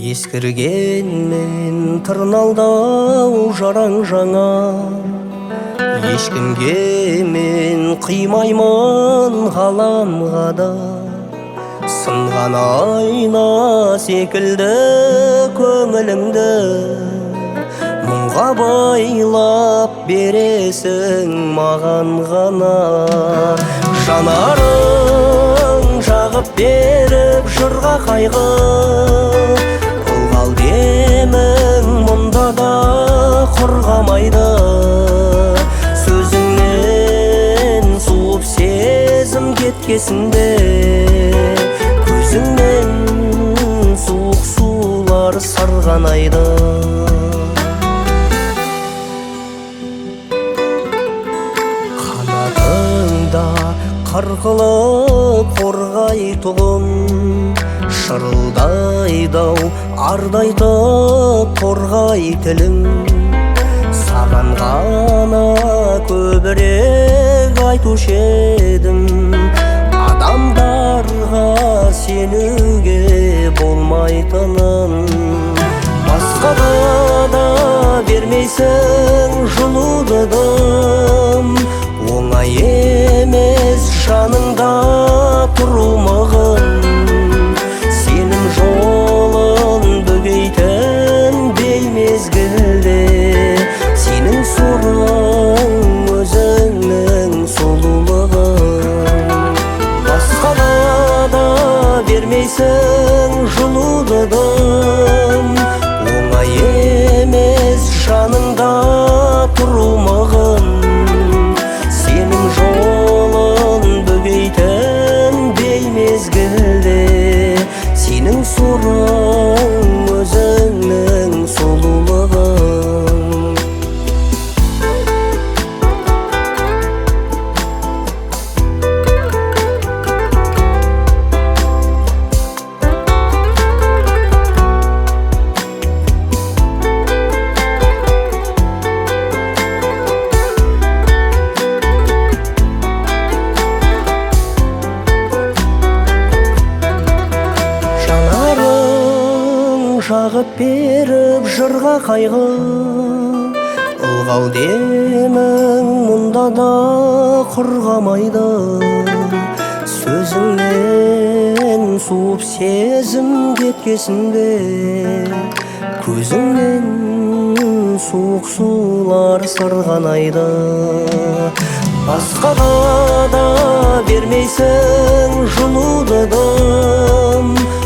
Ескіргенмен тырналдау жараң жаңа, ешкімге мен қимаймын ғаламға да. Сынған айна секілді көңіліңді, мұңға байлап бересің маған ғана. Жанарың жағып беріп жырға қайғы, ылғал демің мұнда да құрғамайды. Сөзіңнен суып сезім кеткесінде, көзіңнен суық сулар сырғанайды. Қанатыңда қырқылып қорғайтұғын, шырылдайды-ау ардайтып торғай тілің. Саған ғана көбірек айтушы едім, адамдарға сенуге болмайтынын. Басқаға да бермейсің жылуды дым, оңай емес жаныңда тұру мығым. Сенің жолын бөгейтін беймезгілде, сенің сорың өзіңнің сұлулығың. Басқаға да бермейсің жылуды дым, оңай емес жаныңда тұру мығым. Сенің жолын бөгейтін беймезгілде, сенің сорың өзіңнің сұлулығың. Жағып беріп жырға қайғы, ылғал демің мұнда да құрғамайды. Сөзіңнен суып сезім кеткесінде, көзіңнен суық сулар сырғанайды. Басқаға да бермейсің жылуды дым,